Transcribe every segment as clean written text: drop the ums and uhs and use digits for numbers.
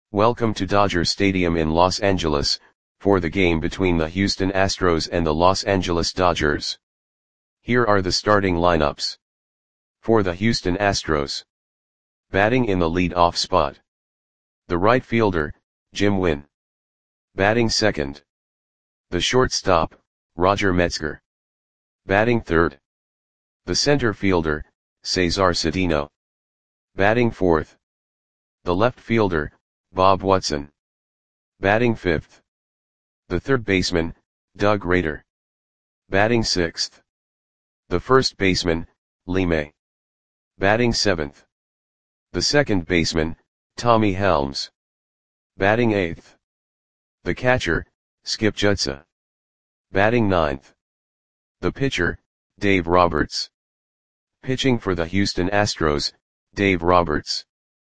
Welcome to Dodger Stadium in Los Angeles, for the game between the Houston Astros and the Los Angeles Dodgers. Here are the starting lineups. For the Houston Astros. Batting in the lead-off spot. The right fielder, Jim Wynn. Batting second. The shortstop, Roger Metzger. Batting third. The center fielder, Cesar Cedeno. Batting fourth. The left fielder, Bob Watson. Batting fifth. The third baseman, Doug Rader. Batting sixth. The first baseman, Lee May. Batting seventh. The second baseman, Tommy Helms. Batting eighth. The catcher, Skip Jutsa. Batting ninth. The pitcher, Dave Roberts. Pitching for the Houston Astros, Dave Roberts.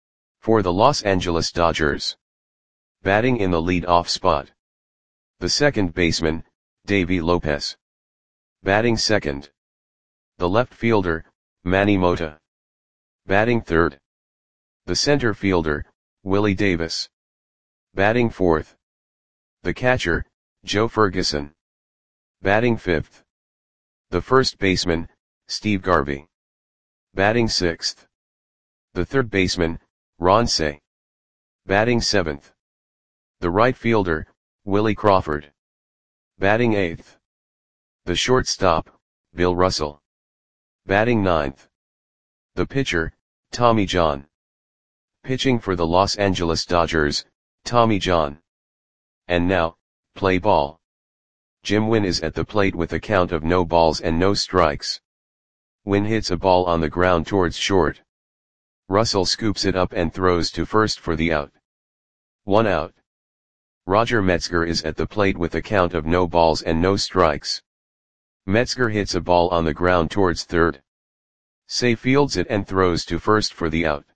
For the Los Angeles Dodgers. Batting in the lead-off spot. The second baseman, Davey Lopez. Batting second. The left fielder, Manny Mota. Batting third. The center fielder, Willie Davis. Batting fourth. The catcher, Joe Ferguson. Batting fifth. The first baseman, Steve Garvey. Batting sixth. The third baseman, Ron Cey. Batting seventh. The right fielder, Willie Crawford. Batting eighth. The shortstop, Bill Russell. Batting ninth. The pitcher, Tommy John. Pitching for the Los Angeles Dodgers, Tommy John. And now, play ball. Jim Wynn is at the plate with a count of no balls and no strikes. Wynn hits a ball on the ground towards short. Russell scoops it up and throws to first for the out. 1 out. Roger Metzger is at the plate with a count of no balls and no strikes. Metzger hits a ball on the ground towards third. Cey fields it and throws to first for the out.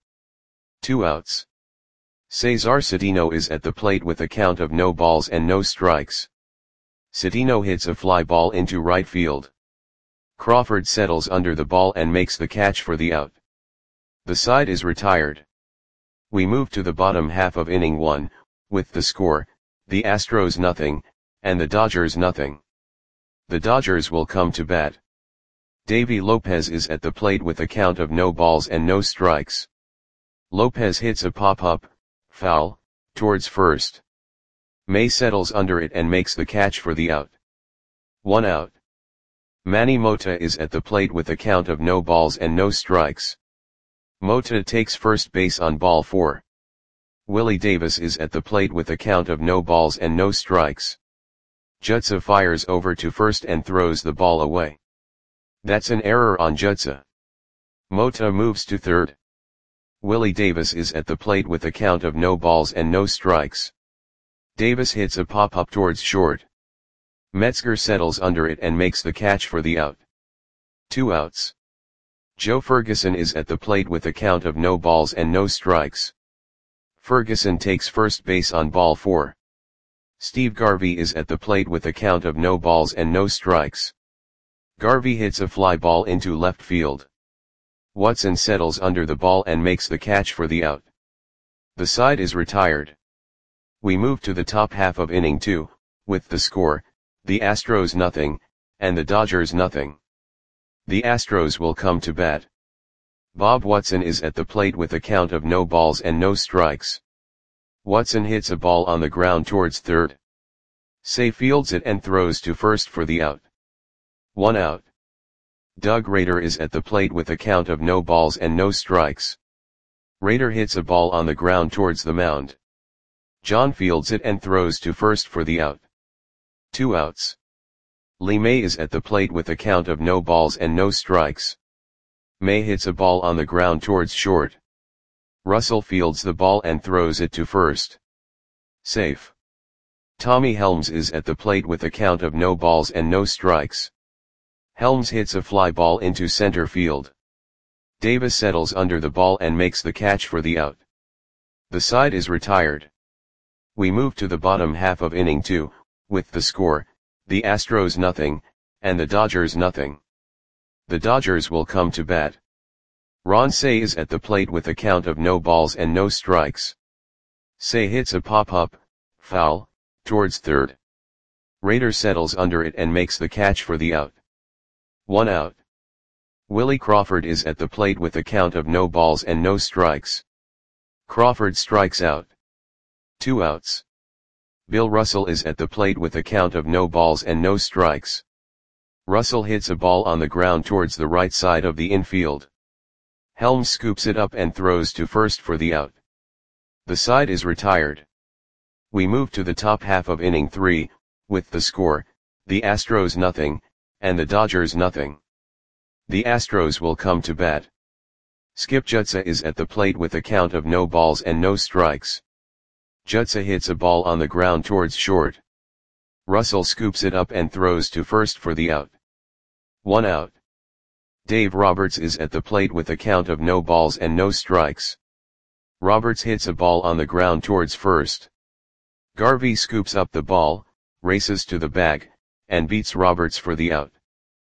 2 outs. Cesar Cedeno is at the plate with a count of no balls and no strikes. Cedeno hits a fly ball into right field. Crawford settles under the ball and makes the catch for the out. The side is retired. We move to the bottom half of inning 1, with the score, the Astros nothing, and the Dodgers nothing. The Dodgers will come to bat. Davey Lopez is at the plate with a count of no balls and no strikes. Lopez hits a pop-up, foul, towards first. May settles under it and makes the catch for the out. 1 out. Manny Mota is at the plate with a count of no balls and no strikes. Mota takes first base on ball 4. Willie Davis is at the plate with a count of no balls and no strikes. Jutsa fires over to first and throws the ball away. That's an error on Jutsa. Mota moves to third. Willie Davis is at the plate with a count of no balls and no strikes. Davis hits a pop-up towards short. Metzger settles under it and makes the catch for the out. 2 outs. Joe Ferguson is at the plate with a count of no balls and no strikes. Ferguson takes first base on ball 4. Steve Garvey is at the plate with a count of no balls and no strikes. Garvey hits a fly ball into left field. Watson settles under the ball and makes the catch for the out. The side is retired. We move to the top half of inning 2, with the score, the Astros nothing, and the Dodgers nothing. The Astros will come to bat. Bob Watson is at the plate with a count of no balls and no strikes. Watson hits a ball on the ground towards third. Cey fields it and throws to first for the out. 1 out. Doug Rader is at the plate with a count of no balls and no strikes. Rader hits a ball on the ground towards the mound. John fields it and throws to first for the out. 2 outs. Lee May is at the plate with a count of no balls and no strikes. May hits a ball on the ground towards short. Russell fields the ball and throws it to first. Safe. Tommy Helms is at the plate with a count of no balls and no strikes. Helms hits a fly ball into center field. Davis settles under the ball and makes the catch for the out. The side is retired. We move to the bottom half of inning 2, with the score, the Astros nothing, and the Dodgers nothing. The Dodgers will come to bat. Ron Cey is at the plate with a count of no balls and no strikes. Say hits a pop-up, foul, towards third. Raider settles under it and makes the catch for the out. 1 out. Willie Crawford is at the plate with a count of no balls and no strikes. Crawford strikes out. 2 outs. Bill Russell is at the plate with a count of no balls and no strikes. Russell hits a ball on the ground towards the right side of the infield. Helms scoops it up and throws to first for the out. The side is retired. We move to the top half of inning 3, with the score, the Astros nothing, and the Dodgers nothing. The Astros will come to bat. Skip Jutsa is at the plate with a count of no balls and no strikes. Jutsa hits a ball on the ground towards short. Russell scoops it up and throws to first for the out. 1 out. Dave Roberts is at the plate with a count of no balls and no strikes. Roberts hits a ball on the ground towards first. Garvey scoops up the ball, races to the bag, and beats Roberts for the out.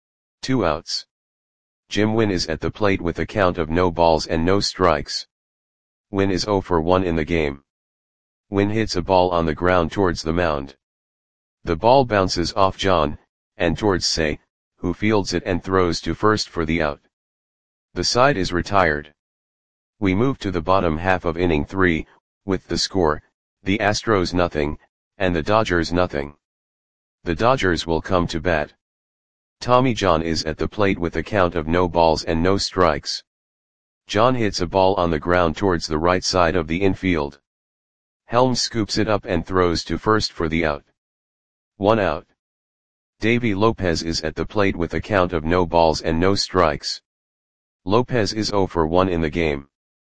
2 outs. Jim Wynn is at the plate with a count of no balls and no strikes. Wynn is 0 for 1 in the game. Wynn hits a ball on the ground towards the mound. The ball bounces off John, and towards Say, who fields it and throws to first for the out. The side is retired. We move to the bottom half of inning 3, with the score, the Astros nothing, and the Dodgers nothing. The Dodgers will come to bat. Tommy John is at the plate with a count of no balls and no strikes. John hits a ball on the ground towards the right side of the infield. Helms scoops it up and throws to first for the out. 1 out. Davy Lopez is at the plate with a count of no balls and no strikes. Lopez is 0 for 1 in the game.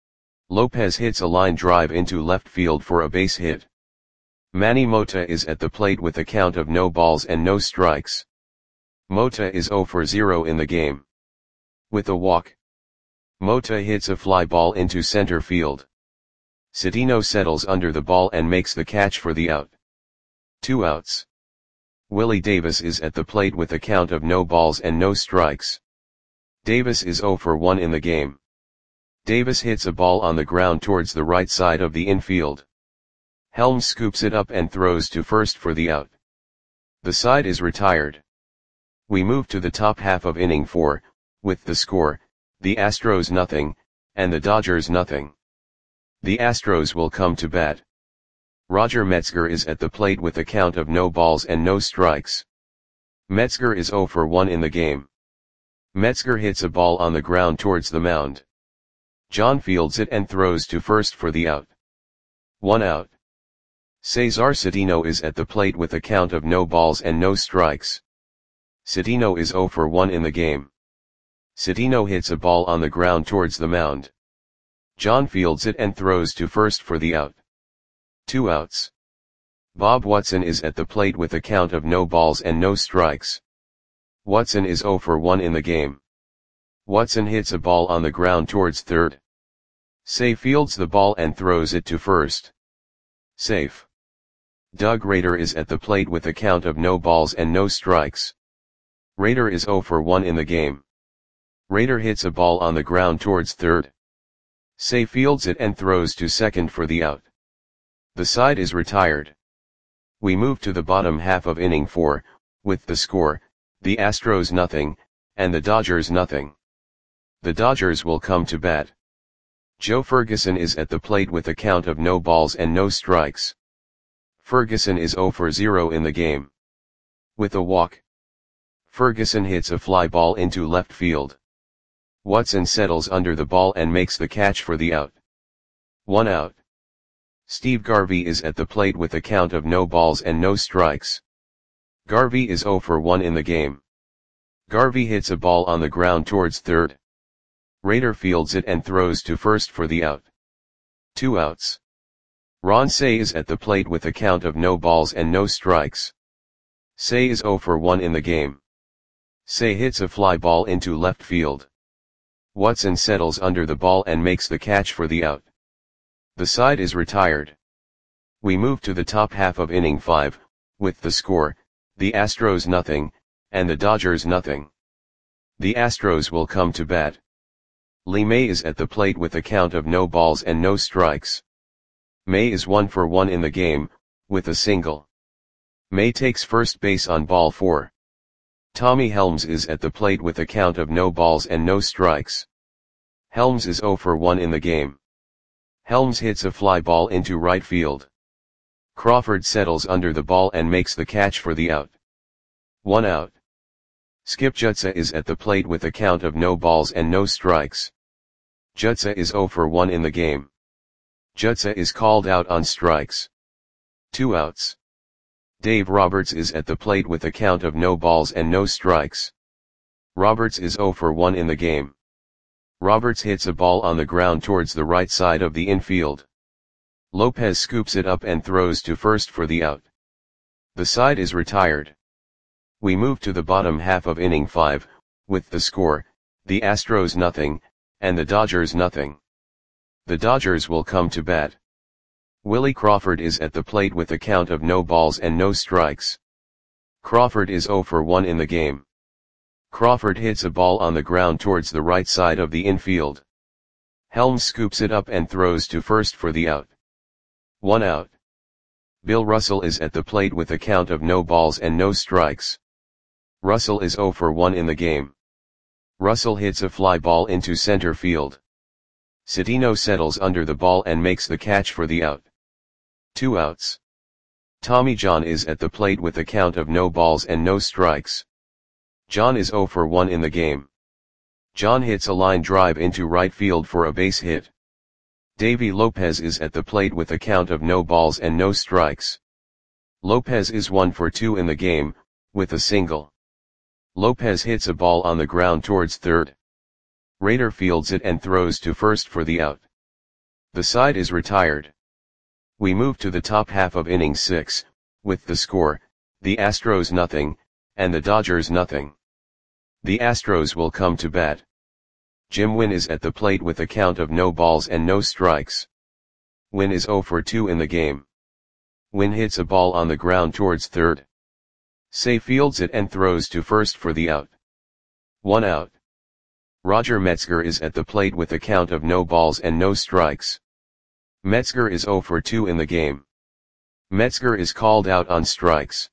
Lopez hits a line drive into left field for a base hit. Manny Mota is at the plate with a count of no balls and no strikes. Mota is 0 for 0 in the game. With a walk, Mota hits a fly ball into center field. Cedeno settles under the ball and makes the catch for the out. 2 outs. Willie Davis is at the plate with a count of no balls and no strikes. Davis is 0 for 1 in the game. Davis hits a ball on the ground towards the right side of the infield. Helms scoops it up and throws to first for the out. The side is retired. We move to the top half of inning 4, with the score, the Astros nothing, and the Dodgers nothing. The Astros will come to bat. Roger Metzger is at the plate with a count of no balls and no strikes. Metzger is 0 for 1 in the game. Metzger hits a ball on the ground towards the mound. John fields it and throws to first for the out. 1 out. Cesar Cedeno is at the plate with a count of no balls and no strikes. Cedeno is 0 for 1 in the game. Cedeno hits a ball on the ground towards the mound. John fields it and throws to first for the out. 2 outs. Bob Watson is at the plate with a count of no balls and no strikes. Watson is 0 for 1 in the game. Watson hits a ball on the ground towards third. Say fields the ball and throws it to first. Safe. Doug Rader is at the plate with a count of no balls and no strikes. Rader is 0 for 1 in the game. Rader hits a ball on the ground towards third. Say fields it and throws to second for the out. The side is retired. We move to the bottom half of inning 4, with the score, the Astros nothing, and the Dodgers nothing. The Dodgers will come to bat. Joe Ferguson is at the plate with a count of no balls and no strikes. Ferguson is 0 for 0 in the game. With a walk, Ferguson hits a fly ball into left field. Watson settles under the ball and makes the catch for the out. 1 out. Steve Garvey is at the plate with a count of no balls and no strikes. Garvey is 0 for 1 in the game. Garvey hits a ball on the ground towards third. Rader fields it and throws to first for the out. 2 outs. Ron Cey is at the plate with a count of no balls and no strikes. Cey is 0 for 1 in the game. Cey hits a fly ball into left field. Watson settles under the ball and makes the catch for the out. The side is retired. We move to the top half of inning 5, with the score, the Astros nothing, and the Dodgers nothing. The Astros will come to bat. Lee May is at the plate with a count of no balls and no strikes. May is 1 for 1 in the game, with a single. May takes first base on ball 4. Tommy Helms is at the plate with a count of no balls and no strikes. Helms is 0 for 1 in the game. Helms hits a fly ball into right field. Crawford settles under the ball and makes the catch for the out. 1 out. Skip Jutsa is at the plate with a count of no balls and no strikes. Jutsa is 0 for 1 in the game. Jutsa is called out on strikes. 2 outs. Dave Roberts is at the plate with a count of no balls and no strikes. Roberts is 0 for 1 in the game. Roberts hits a ball on the ground towards the right side of the infield. Lopez scoops it up and throws to first for the out. The side is retired. We move to the bottom half of inning 5, with the score, the Astros nothing, and the Dodgers nothing. The Dodgers will come to bat. Willie Crawford is at the plate with a count of no balls and no strikes. Crawford is 0 for 1 in the game. Crawford hits a ball on the ground towards the right side of the infield. Helms scoops it up and throws to first for the out. 1 out. Bill Russell is at the plate with a count of no balls and no strikes. Russell is 0 for 1 in the game. Russell hits a fly ball into center field. Cedeno settles under the ball and makes the catch for the out. 2 outs. Tommy John is at the plate with a count of no balls and no strikes. John is 0 for 1 in the game. John hits a line drive into right field for a base hit. Davy Lopez is at the plate with a count of no balls and no strikes. Lopez is 1 for 2 in the game, with a single. Lopez hits a ball on the ground towards third. Rader fields it and throws to first for the out. The side is retired. We move to the top half of inning 6, with the score, the Astros nothing, and the Dodgers nothing. The Astros will come to bat. Jim Wynn is at the plate with a count of no balls and no strikes. Wynn is 0 for 2 in the game. Wynn hits a ball on the ground towards third. Say fields it and throws to first for the out. 1 out. Roger Metzger is at the plate with a count of no balls and no strikes. Metzger is 0 for 2 in the game. Metzger is called out on strikes.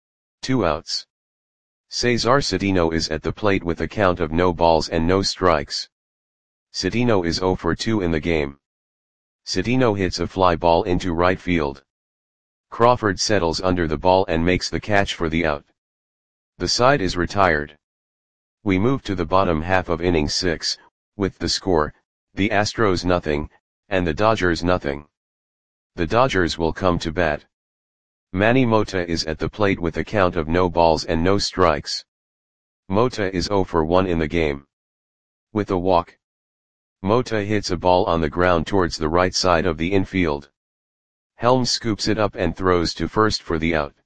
2 outs. Cesar Cedeno is at the plate with a count of no balls and no strikes. Cedeno is 0 for 2 in the game. Cedeno hits a fly ball into right field. Crawford settles under the ball and makes the catch for the out. The side is retired. We move to the bottom half of inning 6, with the score, the Astros nothing, and the Dodgers nothing. The Dodgers will come to bat. Manny Mota is at the plate with a count of no balls and no strikes. Mota is 0 for 1 in the game. With a walk. Mota hits a ball on the ground towards the right side of the infield. Helms scoops it up and throws to first for the out.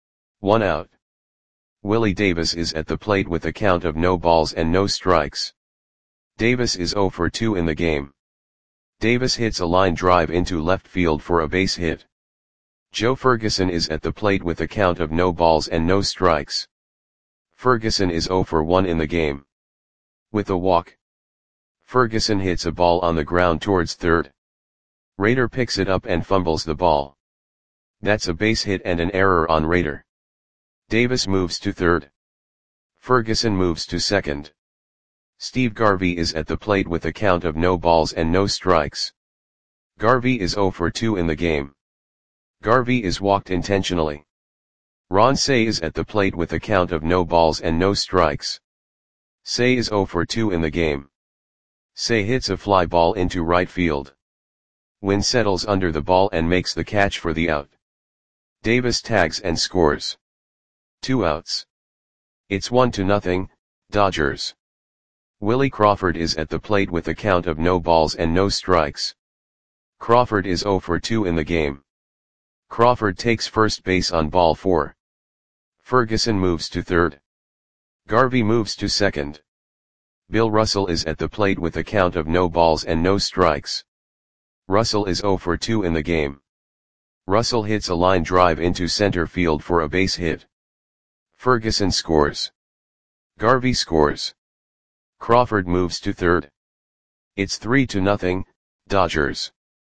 1 out. Willie Davis is at the plate with a count of no balls and no strikes. Davis is 0 for 2 in the game. Davis hits a line drive into left field for a base hit. Joe Ferguson is at the plate with a count of no balls and no strikes. Ferguson is 0 for 1 in the game. With a walk. Ferguson hits a ball on the ground towards third. Rader picks it up and fumbles the ball. That's a base hit and an error on Rader. Davis moves to third. Ferguson moves to second. Steve Garvey is at the plate with a count of no balls and no strikes. Garvey is 0 for 2 in the game. Garvey is walked intentionally. Ron Cey is at the plate with a count of no balls and no strikes. Cey is 0 for 2 in the game. Cey hits a fly ball into right field. Wynn settles under the ball and makes the catch for the out. Davis tags and scores. 2 outs. It's 1-0, Dodgers. Willie Crawford is at the plate with a count of no balls and no strikes. Crawford is 0 for 2 in the game. Crawford takes first base on ball 4. Ferguson moves to third. Garvey moves to second. Bill Russell is at the plate with a count of no balls and no strikes. Russell is 0 for 2 in the game. Russell hits a line drive into center field for a base hit. Ferguson scores. Garvey scores. Crawford moves to third. It's 3-0, Dodgers.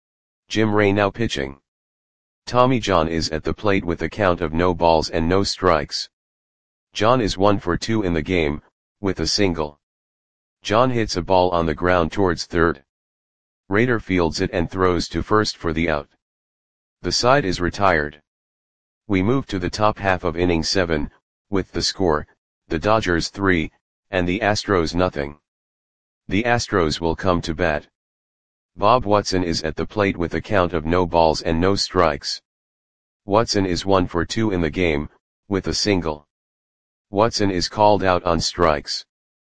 Jim Ray now pitching. Tommy John is at the plate with a count of no balls and no strikes. John is 1 for 2 in the game, with a single. John hits a ball on the ground towards third. Raider fields it and throws to first for the out. The side is retired. We move to the top half of inning 7, with the score, the Dodgers 3, and the Astros nothing. The Astros will come to bat. Bob Watson is at the plate with a count of no balls and no strikes. Watson is 1 for 2 in the game, with a single. Watson is called out on strikes.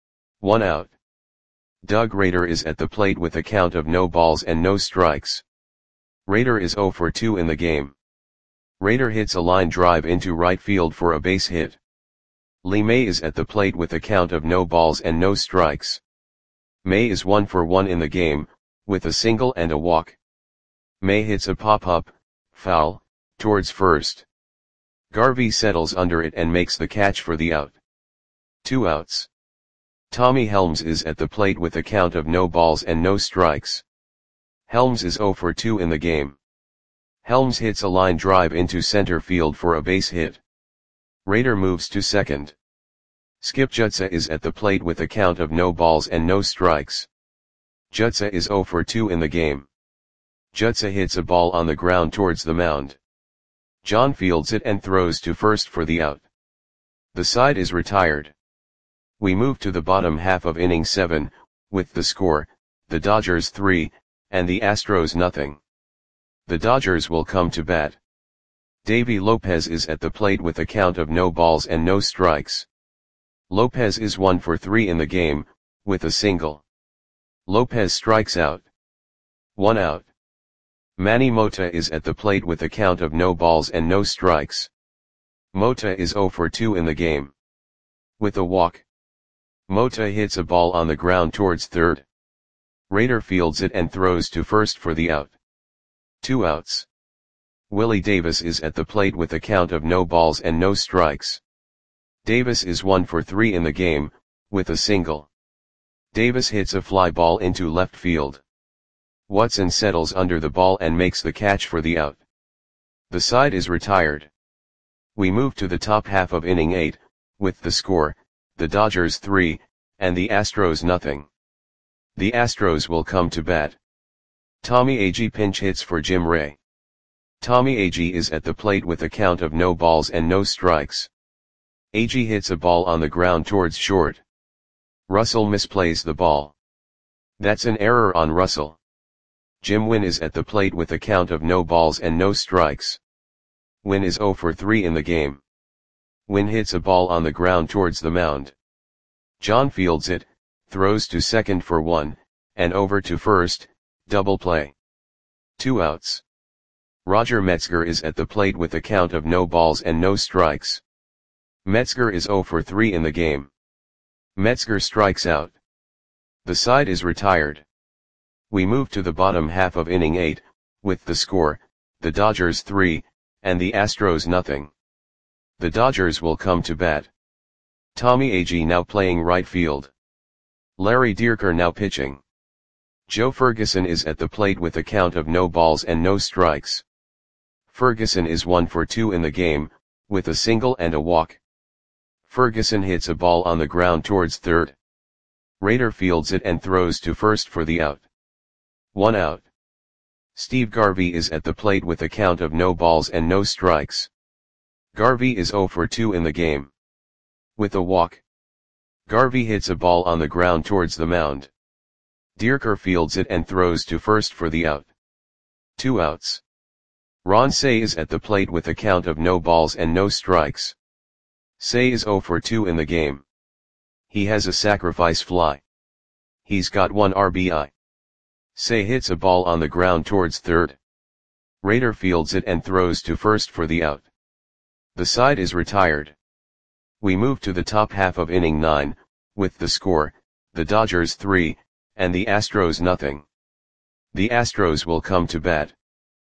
1 out. Doug Rader is at the plate with a count of no balls and no strikes. Rader is 0 for 2 in the game. Rader hits a line drive into right field for a base hit. Lee May is at the plate with a count of no balls and no strikes. May is 1 for 1 in the game, with a single and a walk. May hits a pop-up, foul, towards first. Garvey settles under it and makes the catch for the out. 2 outs. Tommy Helms is at the plate with a count of no balls and no strikes. Helms is 0 for 2 in the game. Helms hits a line drive into center field for a base hit. Rader moves to second. Skip Jutsa is at the plate with a count of no balls and no strikes. Jutsa is 0 for 2 in the game. Jutsa hits a ball on the ground towards the mound. John fields it and throws to first for the out. The side is retired. We move to the bottom half of inning 7, with the score, the Dodgers 3, and the Astros nothing. The Dodgers will come to bat. Davy Lopez is at the plate with a count of no balls and no strikes. Lopez is 1 for 3 in the game, with a single. Lopez strikes out. 1 out. Manny Mota is at the plate with a count of no balls and no strikes. Mota is 0 for 2 in the game. With a walk. Mota hits a ball on the ground towards third. Rader fields it and throws to first for the out. 2 outs. Willie Davis is at the plate with a count of no balls and no strikes. Davis is 1 for 3 in the game, with a single. Davis hits a fly ball into left field. Watson settles under the ball and makes the catch for the out. The side is retired. We move to the top half of inning 8, with the score, the Dodgers 3, and the Astros nothing. The Astros will come to bat. Tommy Agee pinch hits for Jim Ray. Tommy Agee is at the plate with a count of no balls and no strikes. Agee hits a ball on the ground towards short. Russell misplays the ball. That's an error on Russell. Jim Wynn is at the plate with a count of no balls and no strikes. Wynn is 0 for 3 in the game. Wynn hits a ball on the ground towards the mound. John fields it, throws to second for 1, and over to first, double play. 2 outs. Roger Metzger is at the plate with a count of no balls and no strikes. Metzger is 0 for 3 in the game. Metzger strikes out. The side is retired. We move to the bottom half of inning 8, with the score, the Dodgers 3, and the Astros nothing. The Dodgers will come to bat. Tommy Agee now playing right field. Larry Dierker now pitching. Joe Ferguson is at the plate with a count of no balls and no strikes. Ferguson is 1 for 2 in the game, with a single and a walk. Ferguson hits a ball on the ground towards third. Rader fields it and throws to first for the out. 1 out. Steve Garvey is at the plate with a count of no balls and no strikes. Garvey is 0 for 2 in the game. With a walk. Garvey hits a ball on the ground towards the mound. Dierker fields it and throws to first for the out. 2 outs. Ron Cey is at the plate with a count of no balls and no strikes. Cey is 0 for 2 in the game. He has a sacrifice fly. He's got 1 RBI. Cey hits a ball on the ground towards third. Rader fields it and throws to first for the out. The side is retired. We move to the top half of inning 9, with the score, the Dodgers 3, and the Astros nothing. The Astros will come to bat.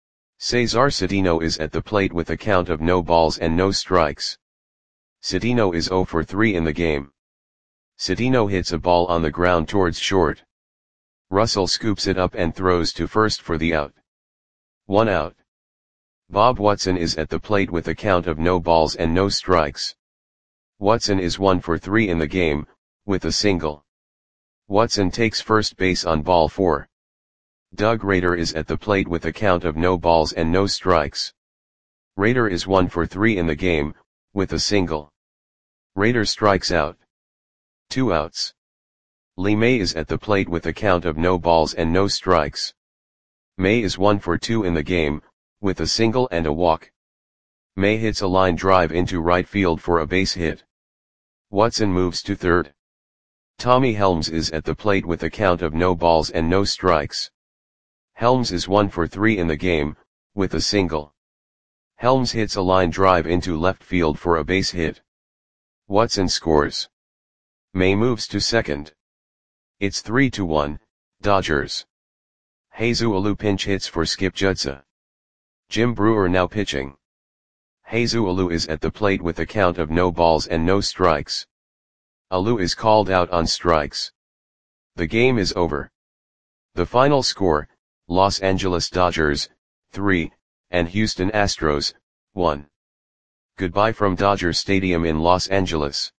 Cesar Cedeno is at the plate with a count of no balls and no strikes. Cedeno is 0 for 3 in the game. Cedeno hits a ball on the ground towards short. Russell scoops it up and throws to first for the out. 1 out. Bob Watson is at the plate with a count of no balls and no strikes. Watson is 1 for 3 in the game, with a single. Watson takes first base on ball 4. Doug Rader is at the plate with a count of no balls and no strikes. Rader is 1 for 3 in the game, with a single. Rader strikes out. 2 outs. Lee May is at the plate with a count of no balls and no strikes. May is 1 for 2 in the game, with a single and a walk. May hits a line drive into right field for a base hit. Watson moves to third. Tommy Helms is at the plate with a count of no balls and no strikes. Helms is 1 for 3 in the game, with a single. Helms hits a line drive into left field for a base hit. Watson scores. May moves to second. It's 3-1, Dodgers. Jesus Alou pinch hits for Skip Judsa. Jim Brewer now pitching. Jesus Alou is at the plate with a count of no balls and no strikes. Alou is called out on strikes. The game is over. The final score, Los Angeles Dodgers, 3, and Houston Astros, 1. Goodbye from Dodger Stadium in Los Angeles.